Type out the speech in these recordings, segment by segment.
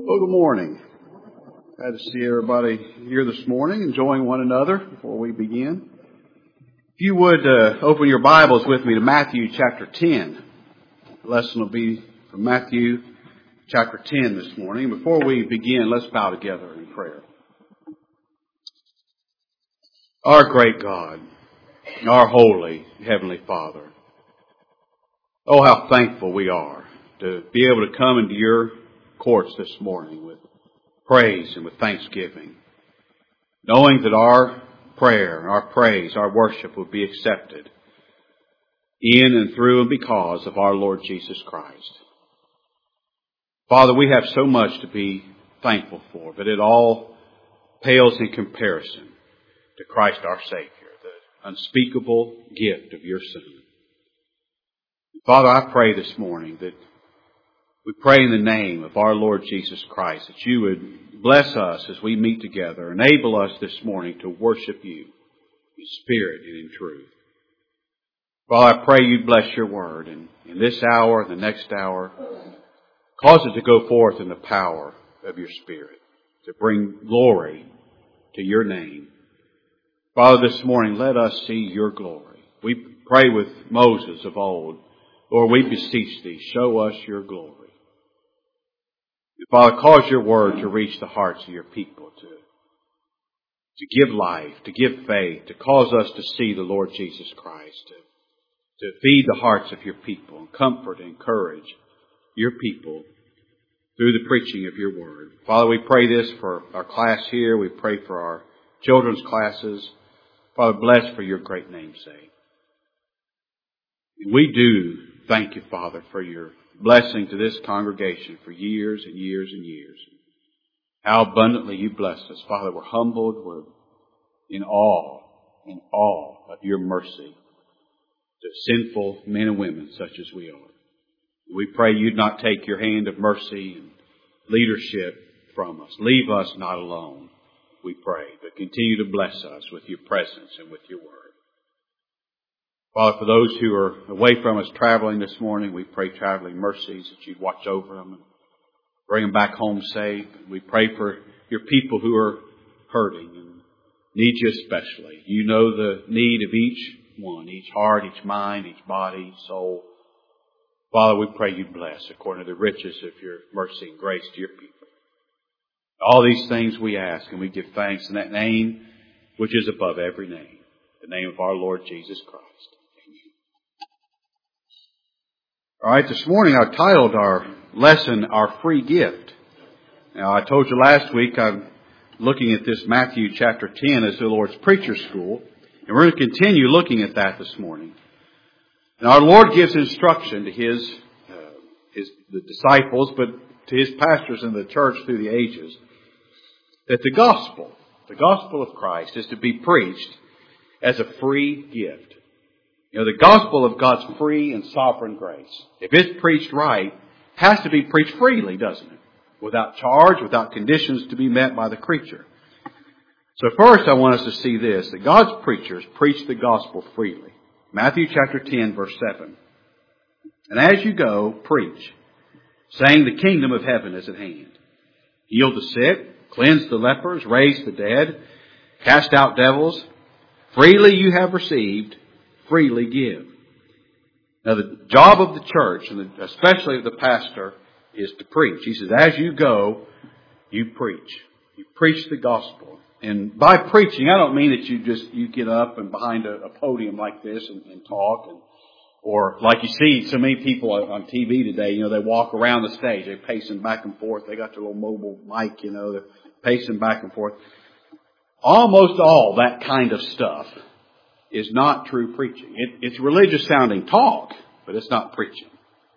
Well, good morning. Glad to see everybody here this morning, enjoying one another before we begin. If you would open your Bibles with me to Matthew chapter 10. The lesson will be from Matthew chapter 10 this morning. Before we begin, let's bow together in prayer. Our great God, our holy Heavenly Father, oh, how thankful we are to be able to come into your courts this morning with praise and with thanksgiving, knowing that our prayer, our praise, our worship will be accepted in and through and because of our Lord Jesus Christ. Father, we have so much to be thankful for, but it all pales in comparison to Christ our Savior, the unspeakable gift of your Son. Father, I pray this morning that we pray in the name of our Lord Jesus Christ that you would bless us as we meet together. Enable us this morning to worship you in spirit and in truth. Father, I pray you'd bless your word in this hour, the next hour. Cause it to go forth in the power of your Spirit, to bring glory to your name. Father, this morning let us see your glory. We pray with Moses of old, Lord, we beseech thee, show us your glory. Father, cause your word to reach the hearts of your people, to give life, to give faith, to cause us to see the Lord Jesus Christ, to feed the hearts of your people, and comfort and encourage your people through the preaching of your word. Father, we pray this for our class here. We pray for our children's classes. Father, bless for your great name's sake. And we do thank you, Father, for your blessing to this congregation for years and years and years. How abundantly you blessed us. Father, we're humbled. We're in awe of your mercy to sinful men and women such as we are. We pray you'd not take your hand of mercy and leadership from us. Leave us not alone, we pray, but continue to bless us with your presence and with your word. Father, for those who are away from us traveling this morning, we pray traveling mercies, that you'd watch over them and bring them back home safe. We pray for your people who are hurting and need you especially. You know the need of each one, each heart, each mind, each body, each soul. Father, we pray you bless according to the riches of your mercy and grace to your people. All these things we ask and we give thanks in that name which is above every name, the name of our Lord Jesus Christ. All right, this morning I titled our lesson, Our Free Gift. Now, I told you last week I'm looking at this Matthew chapter 10 as the Lord's preacher school, and we're going to continue looking at that this morning. And our Lord gives instruction to the disciples, but to his pastors in the church through the ages, that the gospel of Christ is to be preached as a free gift. You know, the gospel of God's free and sovereign grace, if it's preached right, has to be preached freely, doesn't it? Without charge, without conditions to be met by the preacher. So first I want us to see this, that God's preachers preach the gospel freely. Matthew chapter 10, verse 7. And as you go, preach, saying the kingdom of heaven is at hand. Heal the sick, cleanse the lepers, raise the dead, cast out devils. Freely you have received, freely give. Now the job of the church, and especially of the pastor, is to preach. He says, as you go, you preach. You preach the gospel. And by preaching, I don't mean that you get up and behind a podium like this and talk, or like you see so many people on TV today, you know, they walk around the stage, they're pacing back and forth, they got their little mobile mic, you know, they're pacing back and forth. Almost all that kind of stuff is not true preaching. It's religious sounding talk, but it's not preaching.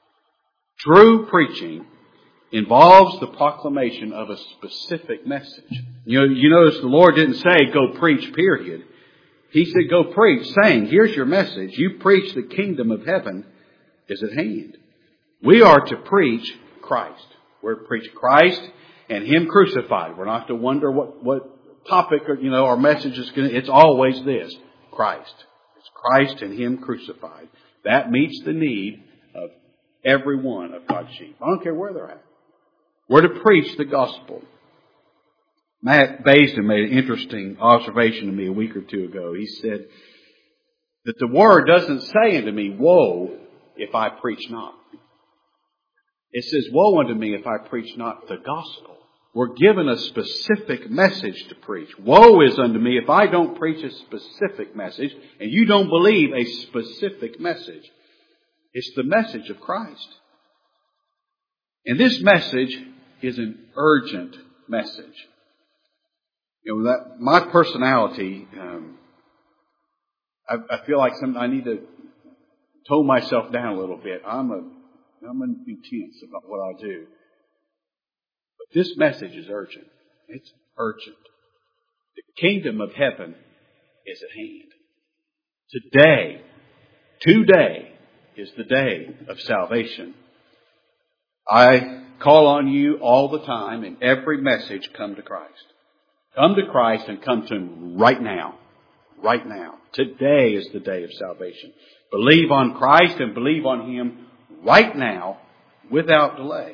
True preaching involves the proclamation of a specific message. You notice the Lord didn't say, go preach, period. He said, go preach, saying, here's your message. You preach the kingdom of heaven is at hand. We are to preach Christ. We're to preach Christ and Him crucified. We're not to wonder what topic our message is going to. It's always this, Christ. It's Christ and Him crucified. That meets the need of every one of God's sheep. I don't care where they're at. We're to preach the gospel. Matt Basin made an interesting observation to me a week or two ago. He said that the Word doesn't say unto me, woe if I preach not. It says, woe unto me if I preach not the gospel. We're given a specific message to preach. Woe is unto me if I don't preach a specific message and you don't believe a specific message. It's the message of Christ. And this message is an urgent message. You know, that my personality, I feel like I need to tone myself down a little bit. I'm intense about what I do. But this message is urgent. It's urgent. The kingdom of heaven is at hand. Today is the day of salvation. I call on you all the time in every message, come to Christ. Come to Christ and come to Him right now. Right now. Today is the day of salvation. Believe on Christ and believe on Him right now without delay.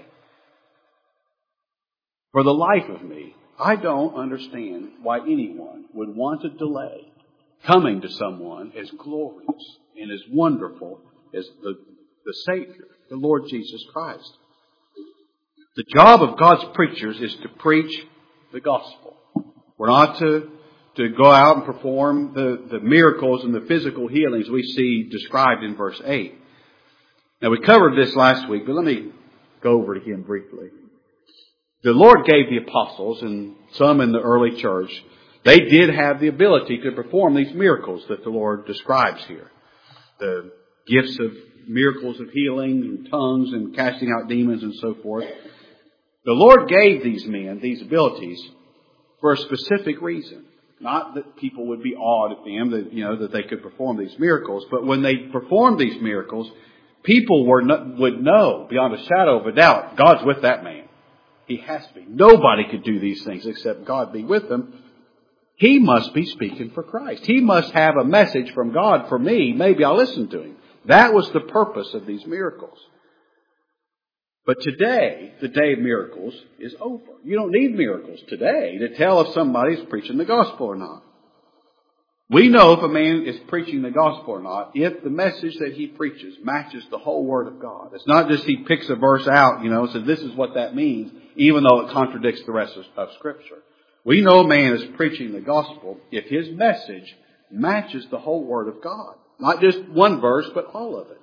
For the life of me, I don't understand why anyone would want to delay coming to someone as glorious and as wonderful as the Savior, the Lord Jesus Christ. The job of God's preachers is to preach the gospel. We're not to go out and perform the miracles and the physical healings we see described in verse 8. Now, we covered this last week, but let me go over it again briefly. The Lord gave the apostles and some in the early church, they did have the ability to perform these miracles that the Lord describes here. The gifts of miracles of healing and tongues and casting out demons and so forth. The Lord gave these men these abilities for a specific reason. Not that people would be awed at them, that they could perform these miracles, but when they performed these miracles, people would know beyond a shadow of a doubt, God's with that man. He has to be. Nobody could do these things except God be with them. He must be speaking for Christ. He must have a message from God for me. Maybe I'll listen to him. That was the purpose of these miracles. But today, the day of miracles is over. You don't need miracles today to tell if somebody's preaching the gospel or not. We know if a man is preaching the gospel or not if the message that he preaches matches the whole Word of God. It's not just he picks a verse out, says this is what that means, even though it contradicts the rest of Scripture. We know a man is preaching the gospel if his message matches the whole Word of God. Not just one verse, but all of it.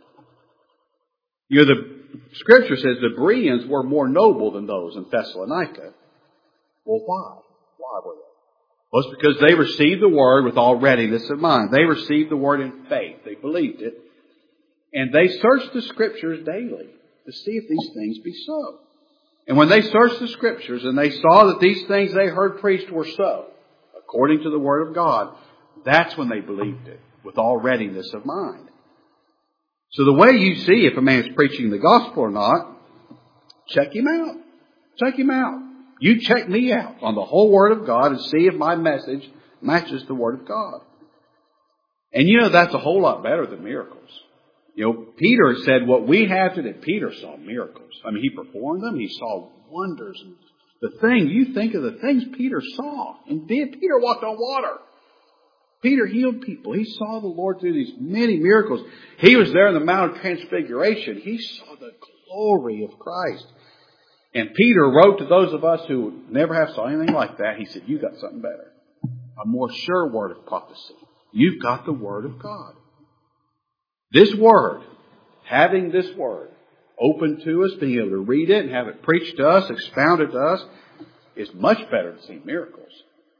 The Scripture says the Bereans were more noble than those in Thessalonica. Well, why? Why were they? Well, it's because they received the Word with all readiness of mind. They received the Word in faith. They believed it. And they searched the Scriptures daily to see if these things be so. And when they searched the Scriptures and they saw that these things they heard preached were so, according to the Word of God, that's when they believed it with all readiness of mind. So the way you see if a man is preaching the gospel or not, check him out. Check him out. You check me out on the whole Word of God and see if my message matches the Word of God. And that's a whole lot better than miracles. Peter said what we have today. Peter saw miracles. He performed them. He saw wonders. And you think of the things Peter saw and did. Peter walked on water. Peter healed people. He saw the Lord do these many miracles. He was there in the Mount of Transfiguration. He saw the glory of Christ. And Peter wrote to those of us who never have saw anything like that. He said, you've got something better. A more sure word of prophecy. You've got the Word of God. This Word, having this Word open to us, being able to read it and have it preached to us, expounded to us, is much better than seeing miracles.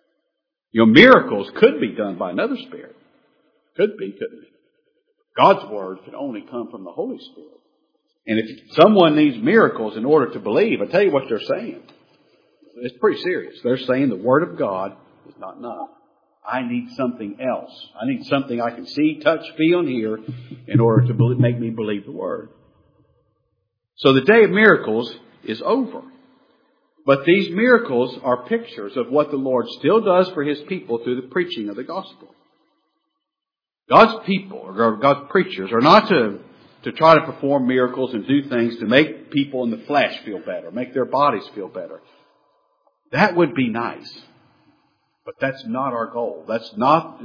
Miracles could be done by another Spirit. Could be, couldn't be. God's Word can only come from the Holy Spirit. And if someone needs miracles in order to believe, I tell you what they're saying. It's pretty serious. They're saying the Word of God is not enough. I need something else. I need something I can see, touch, feel, and hear in order to make me believe the Word. So the day of miracles is over. But these miracles are pictures of what the Lord still does for His people through the preaching of the gospel. God's people, or God's preachers, are not to to try to perform miracles and do things to make people in the flesh feel better, make their bodies feel better. That would be nice. But that's not our goal. That's not...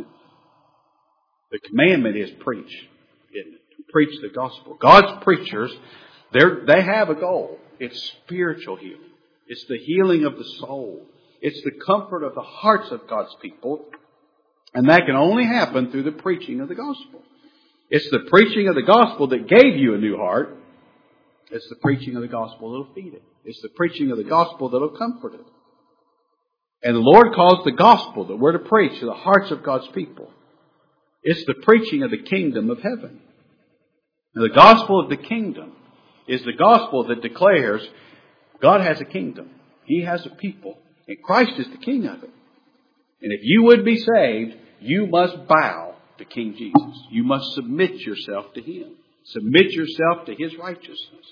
The commandment is preach, isn't it? To preach the gospel. God's preachers, they have a goal. It's spiritual healing. It's the healing of the soul. It's the comfort of the hearts of God's people. And that can only happen through the preaching of the gospel. It's the preaching of the gospel that gave you a new heart. It's the preaching of the gospel that will feed it. It's the preaching of the gospel that will comfort it. And the Lord calls the gospel that we're to preach to the hearts of God's people. It's the preaching of the kingdom of heaven. Now, the gospel of the kingdom is the gospel that declares God has a kingdom. He has a people. And Christ is the king of it. And if you would be saved, you must bow to King Jesus. You must submit yourself to Him. Submit yourself to His righteousness.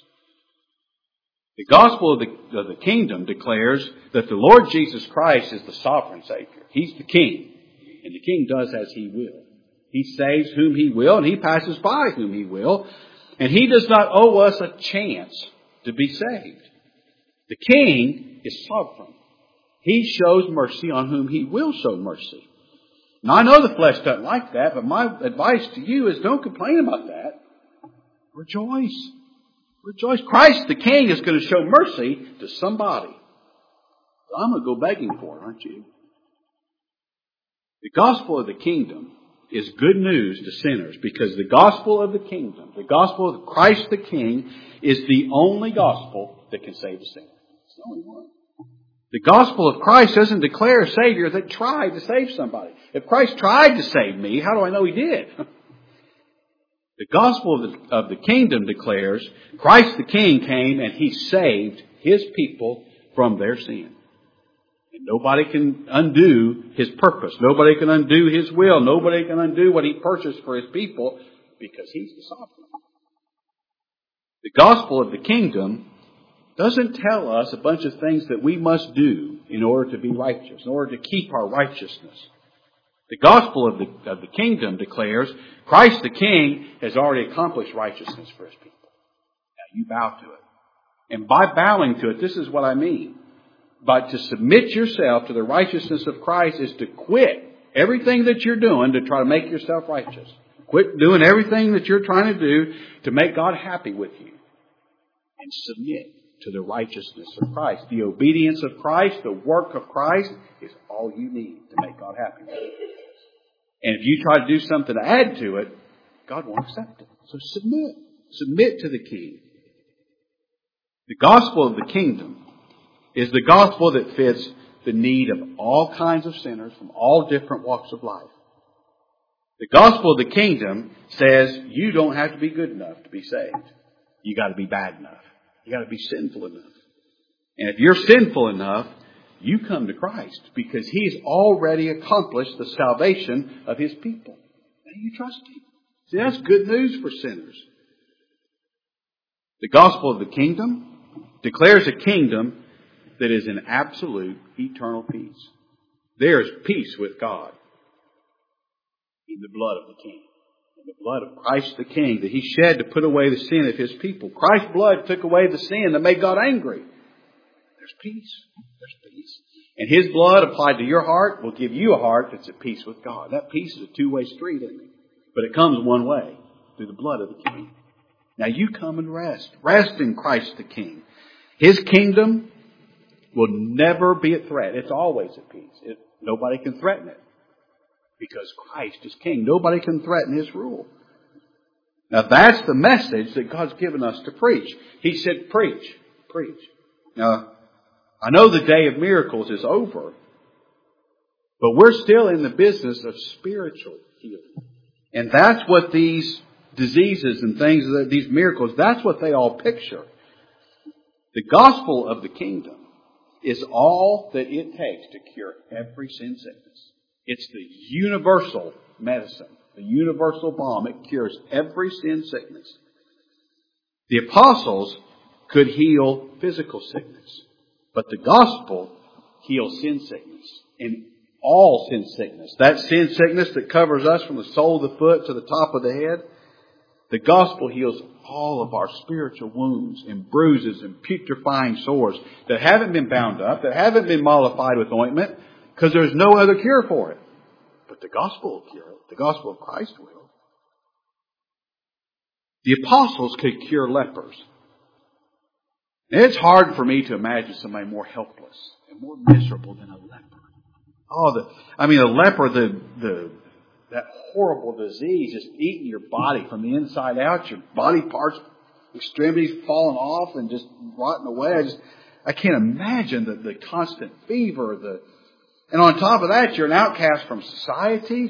The gospel of the kingdom declares that the Lord Jesus Christ is the sovereign Savior. He's the king. And the king does as He will. He saves whom He will, and He passes by whom He will. And He does not owe us a chance to be saved. The king is sovereign. He shows mercy on whom He will show mercy. Now, I know the flesh doesn't like that, but my advice to you is don't complain about that. Rejoice. Rejoice. Christ the King is going to show mercy to somebody. I'm going to go begging for it, aren't you? The gospel of the kingdom is good news to sinners because the gospel of the kingdom, the gospel of Christ the King, is the only gospel that can save a sinner. It's the only one. The gospel of Christ doesn't declare a Savior that tried to save somebody. If Christ tried to save me, how do I know He did? The gospel of the kingdom declares Christ the King came and He saved His people from their sin. And nobody can undo His purpose. Nobody can undo His will. Nobody can undo what He purchased for His people because He's the sovereign. The gospel of the kingdom doesn't tell us a bunch of things that we must do in order to be righteous, in order to keep our righteousness. The gospel of the kingdom declares Christ the King has already accomplished righteousness for His people. Now you bow to it. And by bowing to it, this is what I mean. But to submit yourself to the righteousness of Christ is to quit everything that you're doing to try to make yourself righteous. Quit doing everything that you're trying to do to make God happy with you. And submit to the righteousness of Christ. The obedience of Christ, the work of Christ is all you need to make God happy with you. And if you try to do something to add to it, God won't accept it. So submit. Submit to the King. The gospel of the kingdom is the gospel that fits the need of all kinds of sinners from all different walks of life. The gospel of the kingdom says you don't have to be good enough to be saved. You got to be bad enough. You got to be sinful enough. And if you're sinful enough, you come to Christ because He's already accomplished the salvation of His people. And you trust Him. See, that's good news for sinners. The gospel of the kingdom declares a kingdom that is in absolute eternal peace. There is peace with God in the blood of the King. In the blood of Christ the King that He shed to put away the sin of His people. Christ's blood took away the sin that made God angry. There's peace. There's peace. And His blood applied to your heart will give you a heart that's at peace with God. That peace is a two-way street, isn't it? But it comes one way, through the blood of the King. Now you come and rest. Rest in Christ the King. His kingdom will never be a threat. It's always at peace. Nobody can threaten it. Because Christ is King. Nobody can threaten His rule. Now that's the message that God's given us to preach. He said, preach. Preach. Now, I know the day of miracles is over. But we're still in the business of spiritual healing. And that's what these diseases and things, these miracles, that's what they all picture. The gospel of the kingdom is all that it takes to cure every sin sickness. It's the universal medicine, the universal balm. It cures every sin sickness. The apostles could heal physical sickness, but the gospel heals sin sickness and all sin sickness. That sin sickness that covers us from the sole of the foot to the top of the head, The gospel heals all of our spiritual wounds and bruises and putrefying sores that haven't been bound up, that haven't been mollified with ointment, because there's no other cure for it. But the gospel will cure it. The gospel of Christ will. The apostles could cure lepers. And it's hard for me to imagine somebody more helpless and more miserable than a leper. A leper, that horrible disease just eating your body from the inside out, your body parts, extremities falling off and just rotting away. I can't imagine the constant fever, and on top of that, you're an outcast from society.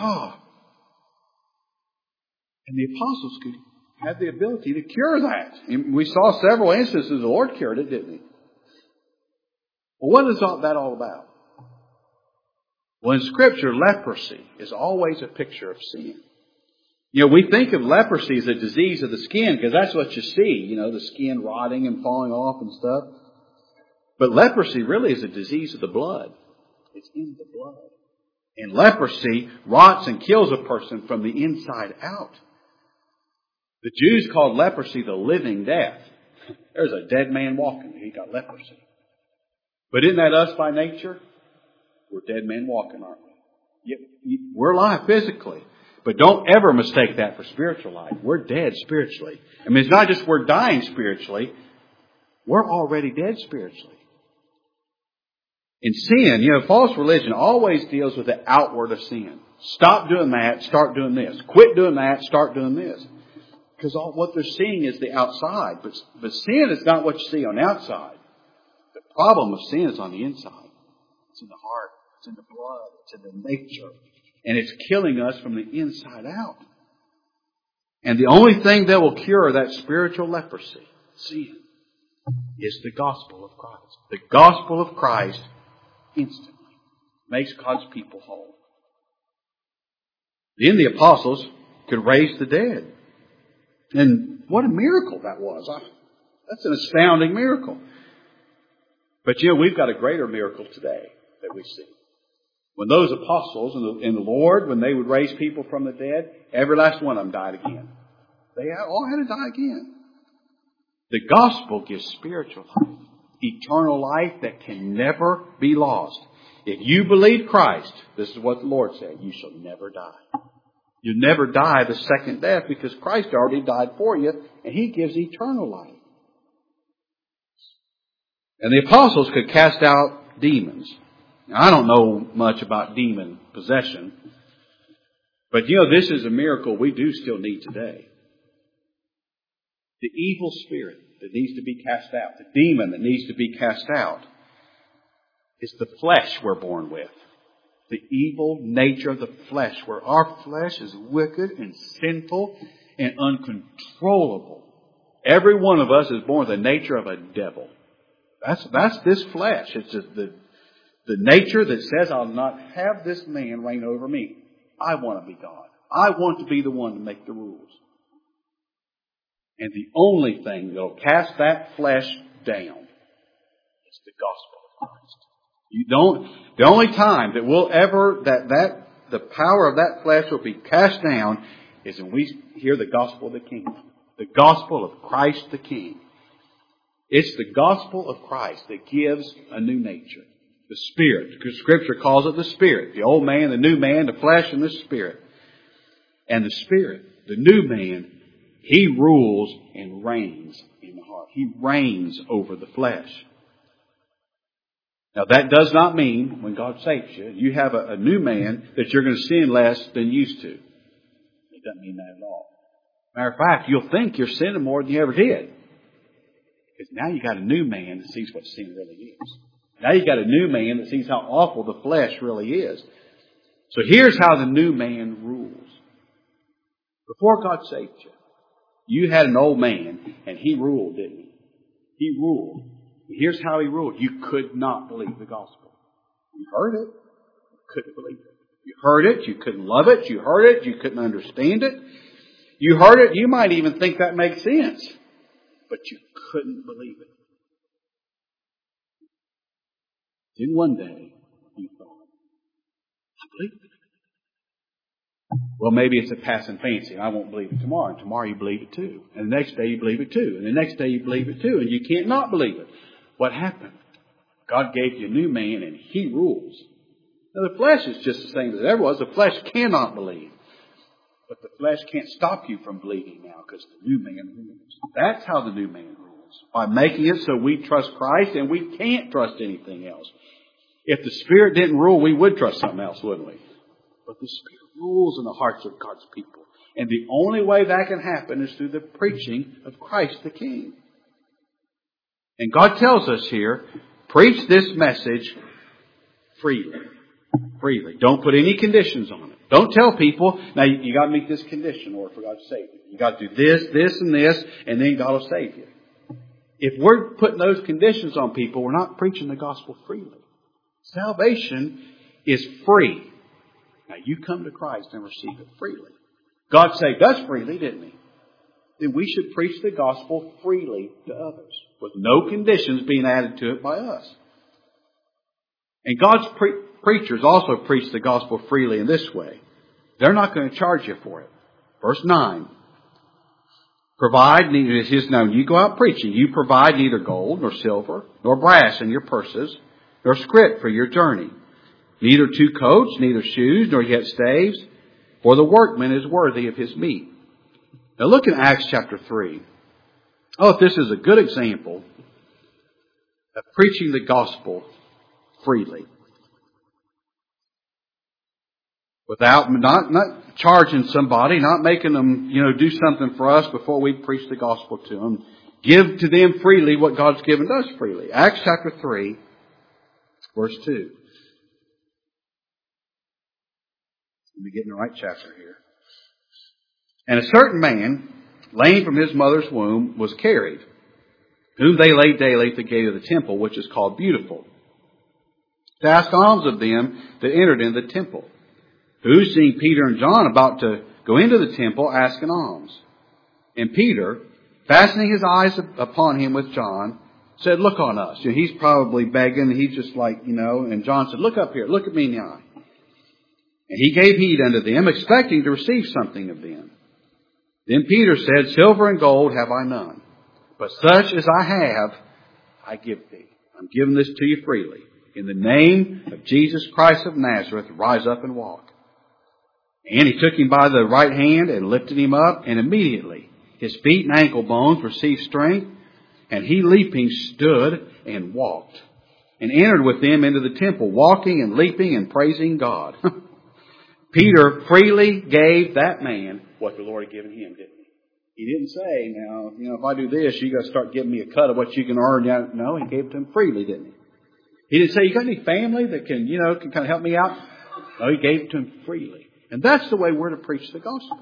And the apostles could have the ability to cure that. And we saw several instances the Lord cured it, didn't He? Well, what is that all about? Well, in Scripture, leprosy is always a picture of sin. We think of leprosy as a disease of the skin because that's what you see, the skin rotting and falling off and stuff. But leprosy really is a disease of the blood. It's in the blood. And leprosy rots and kills a person from the inside out. The Jews called leprosy the living death. There's a dead man walking. He got leprosy. But isn't that us by nature? We're dead men walking, aren't we? We're alive physically. But don't ever mistake that for spiritual life. We're dead spiritually. It's not just we're dying spiritually. We're already dead spiritually. In sin, false religion always deals with the outward of sin. Stop doing that, start doing this. Quit doing that, start doing this. Because what they're seeing is the outside. But sin is not what you see on the outside. The problem of sin is on the inside. It's in the heart. It's in the blood. It's in the nature. And it's killing us from the inside out. And the only thing that will cure that spiritual leprosy, sin, is the gospel of Christ. The gospel of Christ instantly makes God's people whole. Then the apostles could raise the dead. And what a miracle that was. That's an astounding miracle. But we've got a greater miracle today that we see. When those apostles in the Lord, when they would raise people from the dead, every last one of them died again. They all had to die again. The gospel gives spiritual life, eternal life that can never be lost. If you believe Christ, this is what the Lord said, you shall never die. You never die the second death because Christ already died for you and He gives eternal life. And the apostles could cast out demons. Now, I don't know much about demon possession, but this is a miracle we do still need today. The evil spirit that needs to be cast out, the demon that needs to be cast out, is the flesh we're born with. The evil nature of the flesh, where our flesh is wicked and sinful and uncontrollable. Every one of us is born with the nature of a devil. That's this flesh. It's just the nature that says, I'll not have this man reign over me. I want to be God. I want to be the one to make the rules. And the only thing that will cast that flesh down is the gospel of Christ. The only time that we'll ever, the power of that flesh will be cast down is when we hear the gospel of the King. The gospel of Christ the King. It's the gospel of Christ that gives a new nature. The Spirit. Because Scripture calls it the Spirit. The old man, the new man, the flesh, and the Spirit. And the Spirit, the new man, He rules and reigns in the heart. He reigns over the flesh. Now that does not mean, when God saves you, you have a new man that you're going to sin less than you used to. It doesn't mean that at all. Matter of fact, you'll think you're sinning more than you ever did. Because now you got a new man that sees what sin really is. Now you got a new man that sees how awful the flesh really is. So here's how the new man rules. Before God saved you, you had an old man and he ruled, didn't he? He ruled. Here's how he ruled. You could not believe the gospel. You heard it. You couldn't believe it. You heard it. You couldn't love it. You heard it. You couldn't understand it. You heard it. You might even think that makes sense. But you couldn't believe it. Then one day, you thought, I believe it. Well, maybe it's a passing fancy. I won't believe it tomorrow. And tomorrow you believe it too. And the next day you believe it too. And the next day you believe it too. And you can't not believe it. What happened? God gave you a new man and He rules. Now the flesh is just the same as it ever was. The flesh cannot believe. But the flesh can't stop you from believing now because the new man rules. That's how the new man rules. By making it so we trust Christ and we can't trust anything else. If the Spirit didn't rule, we would trust something else, wouldn't we? But the Spirit rules in the hearts of God's people. And the only way that can happen is through the preaching of Christ the King. And God tells us here, preach this message freely. Freely. Don't put any conditions on it. Don't tell people, now you got to meet this condition in order for God to save you. You got to do this, this, and this, and then God will save you. If we're putting those conditions on people, we're not preaching the gospel freely. Salvation is free. Now you come to Christ and receive it freely. God saved us freely, didn't He? Then we should preach the gospel freely to others, with no conditions being added to it by us. And God's preachers also preach the gospel freely in this way. They're not going to charge you for it. Verse 9. Provide, neither is His known. You go out preaching. You provide neither gold, nor silver, nor brass in your purses, nor scrip for your journey. Neither 2 coats, neither shoes, nor yet staves, for the workman is worthy of his meat. Now look in Acts chapter 3. Oh, if this is a good example of preaching the gospel freely. Without, not charging somebody, not making them, do something for us before we preach the gospel to them. Give to them freely what God's given us freely. Acts chapter 3, verse 2. Let me get in the right chapter here. And a certain man, lame from his mother's womb, was carried, whom they laid daily at the gate of the temple, which is called Beautiful, to ask alms of them that entered into the temple. Who, seeing Peter and John about to go into the temple, asked an alms. And Peter, fastening his eyes upon him with John, said, "Look on us." He's probably begging. He's just like, and John said, "Look up here. Look at me in the eye." And he gave heed unto them, expecting to receive something of them. Then Peter said, "Silver and gold have I none, but such as I have, I give thee. I'm giving this to you freely. In the name of Jesus Christ of Nazareth, rise up and walk." And he took him by the right hand and lifted him up, and immediately his feet and ankle bones received strength, and he leaping stood and walked, and entered with them into the temple, walking and leaping and praising God. Peter freely gave that man what the Lord had given him, didn't he? He didn't say, now, if I do this, you got to start giving me a cut of what you can earn. No, he gave it to him freely, didn't he? He didn't say, you got any family that can kind of help me out? No, he gave it to him freely. And that's the way we're to preach the gospel.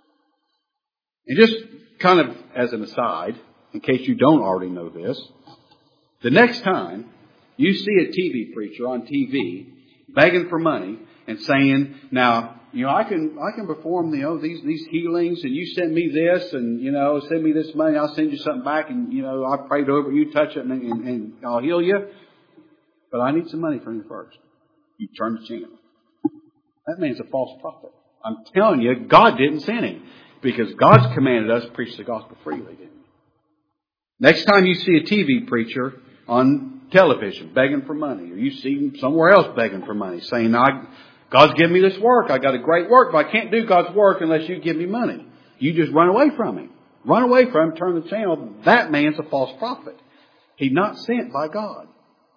And just kind of as an aside, in case you don't already know this, the next time you see a TV preacher on TV begging for money and saying, now, I can perform, these healings, and you send me this, and, send me this money, I'll send you something back, and, I prayed over it, you touch it, and I'll heal you. But I need some money from you first. You turn the channel. That man's a false prophet. I'm telling you, God didn't send him, because God's commanded us to preach the gospel freely, didn't he? Next time you see a TV preacher on television begging for money, or you see him somewhere else begging for money, saying, God's given me this work. I got a great work, but I can't do God's work unless you give me money. You just run away from him. Run away from him, turn the channel. That man's a false prophet. He's not sent by God.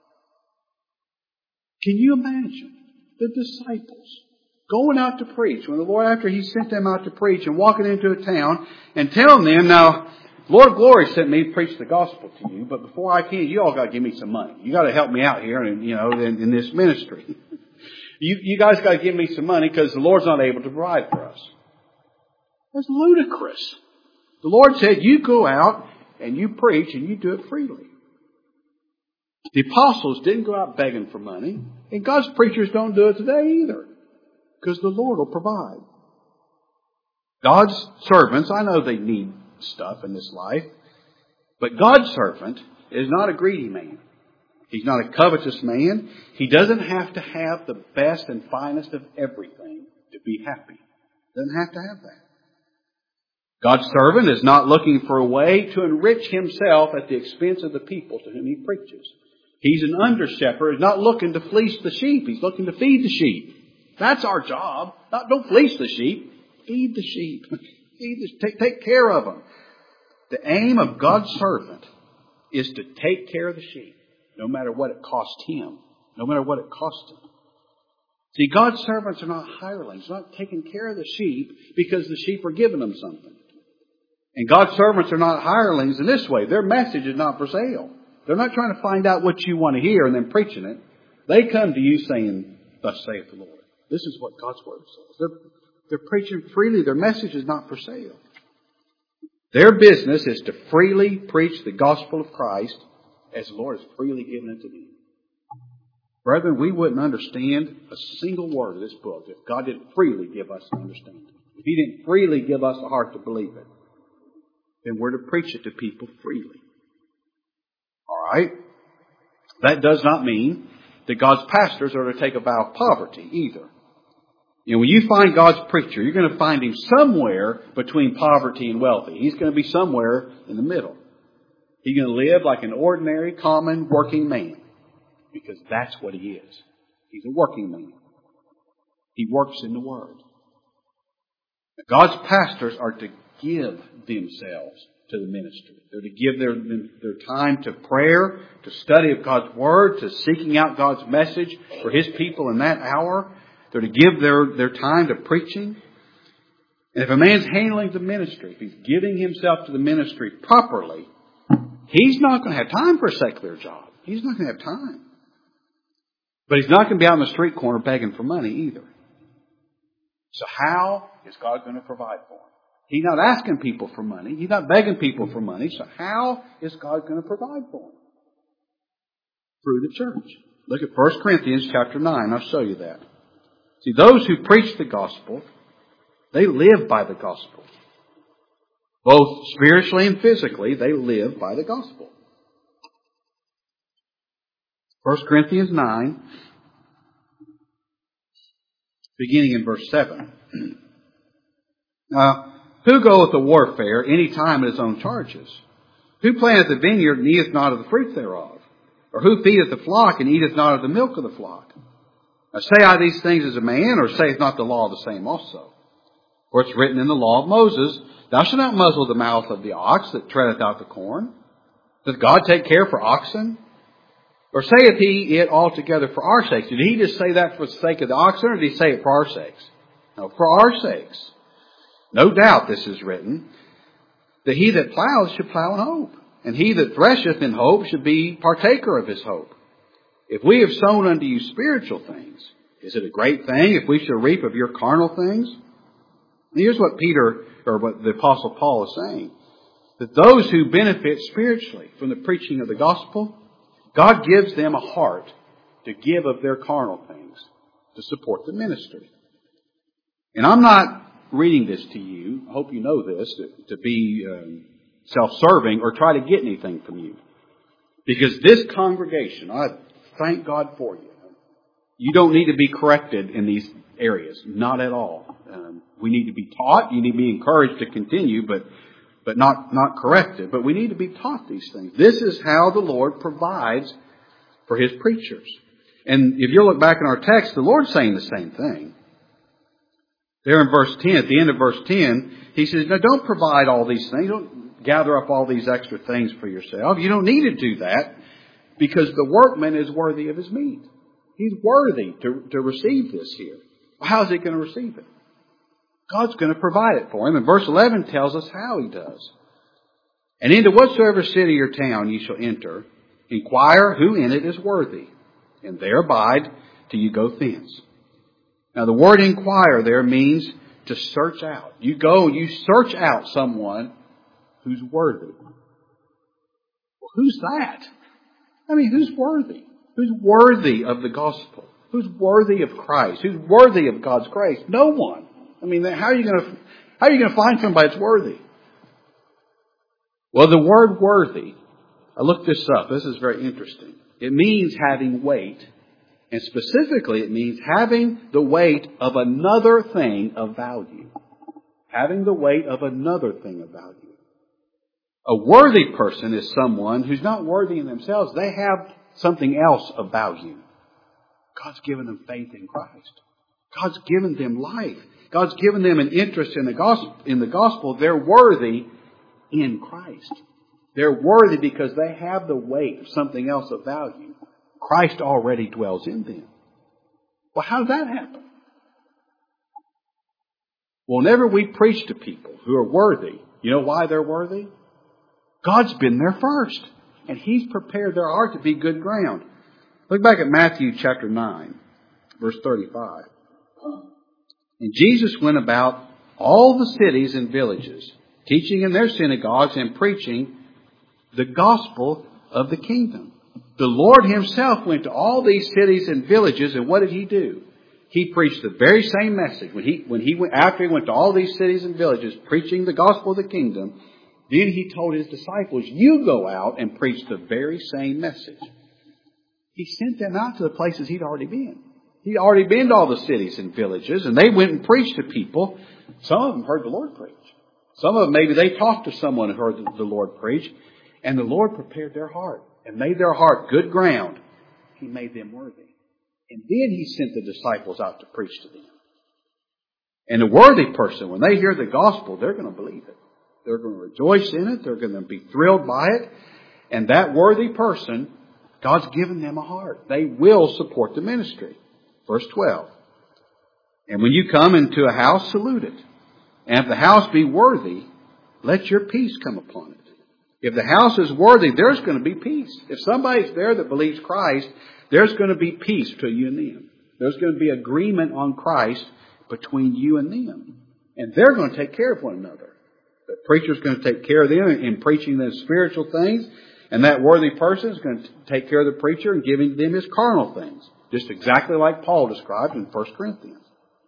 Can you imagine the disciples going out to preach, when the Lord, after He sent them out to preach, and walking into a town and telling them, now, Lord of Glory sent me to preach the gospel to you, but before I can, you all got to give me some money. You got to help me out here in this ministry. You guys got to give me some money because the Lord's not able to provide for us. That's ludicrous. The Lord said, you go out and you preach and you do it freely. The apostles didn't go out begging for money, and God's preachers don't do it today either, because the Lord will provide. God's servants, I know they need stuff in this life, but God's servant is not a greedy man. He's not a covetous man. He doesn't have to have the best and finest of everything to be happy. Doesn't have to have that. God's servant is not looking for a way to enrich himself at the expense of the people to whom he preaches. He's an under-shepherd. He's not looking to fleece the sheep. He's looking to feed the sheep. That's our job. Don't fleece the sheep. Feed the sheep. Take care of them. The aim of God's servant is to take care of the sheep, no matter what it costs him. No matter what it costs him. See, God's servants are not hirelings. They're not taking care of the sheep because the sheep are giving them something. And God's servants are not hirelings in this way. Their message is not for sale. They're not trying to find out what you want to hear and then preaching it. They come to you saying, "Thus saith the Lord." This is what God's Word says. They're preaching freely. Their message is not for sale. Their business is to freely preach the gospel of Christ as the Lord has freely given it to them. Brethren, we wouldn't understand a single word of this book if God didn't freely give us an understanding. If He didn't freely give us a heart to believe it, then we're to preach it to people freely. All right? That does not mean that God's pastors are to take a vow of poverty either. You know, when you find God's preacher, you're going to find him somewhere between poverty and wealthy. He's going to be somewhere in the middle. He's going to live like an ordinary, common, working man. Because that's what he is. He's a working man. He works in the Word. God's pastors are to give themselves to the ministry. They're to give their time to prayer, to study of God's Word, to seeking out God's message for His people in that hour. They're to give their time to preaching. And if a man's handling the ministry, if he's giving himself to the ministry properly, he's not going to have time for a secular job. He's not going to have time. But he's not going to be out on the street corner begging for money either. So how is God going to provide for him? He's not asking people for money. He's not begging people for money. So how is God going to provide for him? Through the church. Look at 1 Corinthians chapter 9. I'll show you that. See, those who preach the gospel, they live by the gospel. Both spiritually and physically, they live by the gospel. 1 Corinthians 9, beginning in verse 7. Who goeth to warfare any time at his own charges? Who planteth the vineyard and eateth not of the fruit thereof? Or who feedeth the flock and eateth not of the milk of the flock? Now say I these things as a man, or saith not the law the same also? For it's written in the law of Moses, Thou shalt not muzzle the mouth of the ox that treadeth out the corn. Doth God take care for oxen? Or saith He it altogether for our sakes? Did He just say that for the sake of the oxen, or did He say it for our sakes? No, for our sakes. No doubt this is written, that he that plows should plow in hope, and he that thresheth in hope should be partaker of his hope. If we have sown unto you spiritual things, is it a great thing if we shall reap of your carnal things? And here's what what the Apostle Paul is saying. That those who benefit spiritually from the preaching of the gospel, God gives them a heart to give of their carnal things to support the ministry. And I'm not reading this to you, I hope you know this, to be self-serving or try to get anything from you. Because this congregation, I thank God for you. You don't need to be corrected in these areas. Not at all. We need to be taught. You need to be encouraged to continue, but not corrected. But we need to be taught these things. This is how the Lord provides for His preachers. And if you look back in our text, the Lord's saying the same thing. There in verse 10, at the end of verse 10, He says, now don't provide all these things. Don't gather up all these extra things for yourself. You don't need to do that because the workman is worthy of his meat. He's worthy to receive this here. Well, how is he going to receive it? God's going to provide it for him. And verse 11 tells us how He does. And into whatsoever city or town ye shall enter, inquire who in it is worthy, and there abide till you go thence. Now the word inquire there means to search out. You go and you search out someone who's worthy. Well, who's that? I mean, who's worthy? Who's worthy of the gospel? Who's worthy of Christ? Who's worthy of God's grace? No one. I mean, how are you going to find somebody that's worthy? Well, the word worthy, I looked this up. This is very interesting. It means having weight And specifically, it means having the weight of another thing of value. Having the weight of another thing of value. A worthy person is someone who's not worthy in themselves. They have something else of value. God's given them faith in Christ. God's given them life. God's given them an interest in the gospel. They're worthy in Christ. They're worthy because they have the weight of something else of value. Christ already dwells in them. Well, how does that happen? Well, whenever we preach to people who are worthy, you know why they're worthy? God's been there first. And He's prepared their heart to be good ground. Look back at Matthew chapter 9, verse 35. And Jesus went about all the cities and villages, teaching in their synagogues and preaching the gospel of the kingdom. The Lord Himself went to all these cities and villages, and what did He do? He preached the very same message. After He went to all these cities and villages preaching the gospel of the kingdom, then He told His disciples, you go out and preach the very same message. He sent them out to the places He'd already been. He'd already been to all the cities and villages, and they went and preached to people. Some of them heard the Lord preach. Some of them, maybe they talked to someone who heard the Lord preach, and the Lord prepared their heart and made their heart good ground. He made them worthy. And then He sent the disciples out to preach to them. And the worthy person, when they hear the gospel, they're going to believe it. They're going to rejoice in it. They're going to be thrilled by it. And that worthy person, God's given them a heart. They will support the ministry. Verse 12. And when you come into a house, salute it. And if the house be worthy, let your peace come upon it. If the house is worthy, there's going to be peace. If somebody's there that believes Christ, there's going to be peace between you and them. There's going to be agreement on Christ between you and them. And they're going to take care of one another. The preacher's going to take care of them in preaching the spiritual things. And that worthy person is going to take care of the preacher and giving them his carnal things. Just exactly like Paul described in 1 Corinthians.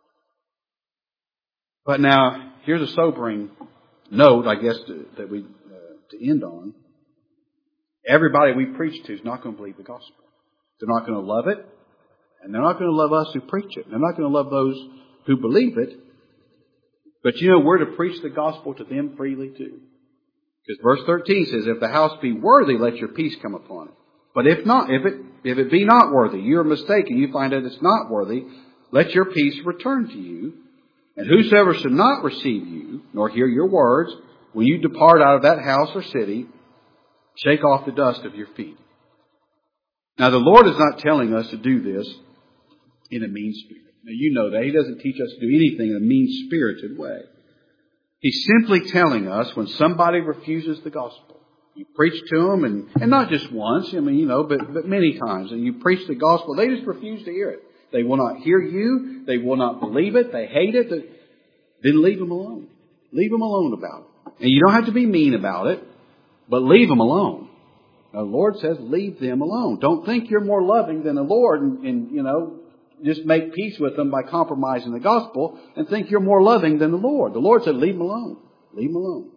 But now, here's a sobering note, I guess, to end on. Everybody we preach to is not going to believe the gospel. They're not going to love it. And they're not going to love us who preach it. They're not going to love those who believe it. But you know, we're to preach the gospel to them freely too. Because verse 13 says, if the house be worthy, let your peace come upon it. But if not, if it be not worthy, you're mistaken, you find that it's not worthy, let your peace return to you. And whosoever should not receive you, nor hear your words, when you depart out of that house or city, shake off the dust of your feet. Now the Lord is not telling us to do this in a mean spirit. Now you know that. He doesn't teach us to do anything in a mean-spirited way. He's simply telling us when somebody refuses the gospel, you preach to them, and not just once, but many times, and you preach the gospel, they just refuse to hear it. They will not hear you. They will not believe it. They hate it. Then leave them alone. Leave them alone about it. And you don't have to be mean about it, but leave them alone. Now, the Lord says, leave them alone. Don't think you're more loving than the Lord and just make peace with them by compromising the gospel and think you're more loving than the Lord. The Lord said, leave them alone. Leave them alone.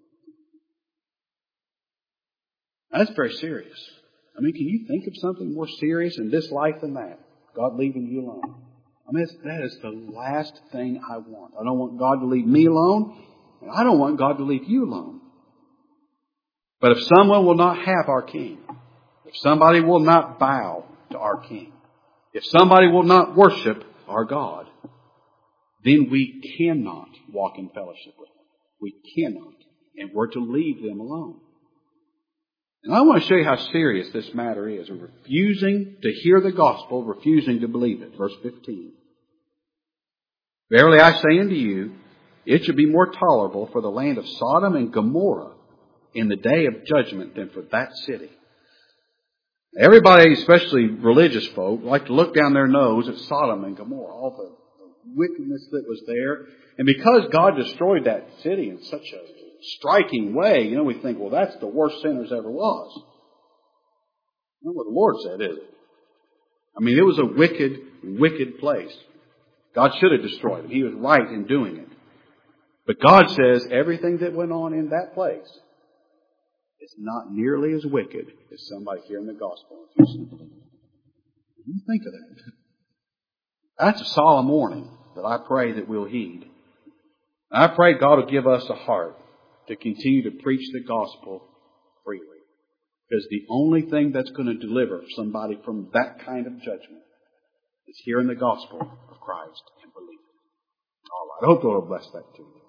That's very serious. I mean, can you think of something more serious in this life than that? God leaving you alone. I mean, that is the last thing I want. I don't want God to leave me alone, and I don't want God to leave you alone. But if someone will not have our King, if somebody will not bow to our King, if somebody will not worship our God, then we cannot walk in fellowship with them. We cannot. And we're to leave them alone. And I want to show you how serious this matter is. We're refusing to hear the gospel, refusing to believe it. Verse 15. Verily I say unto you, it should be more tolerable for the land of Sodom and Gomorrah in the day of judgment than for that city. Everybody, especially religious folk, like to look down their nose at Sodom and Gomorrah, all the wickedness that was there. And because God destroyed that city in such a striking way, we think, well, that's the worst sinners ever was. Not what the Lord said, is it? I mean, it was a wicked, wicked place. God should have destroyed it. He was right in doing it. But God says everything that went on in that place is not nearly as wicked as somebody hearing the gospel. You think of that. That's a solemn warning that I pray that we'll heed. I pray God will give us a heart to continue to preach the gospel freely. Because the only thing that's going to deliver somebody from that kind of judgment is hearing the gospel of Christ and believing. All right. I hope the Lord will bless that too.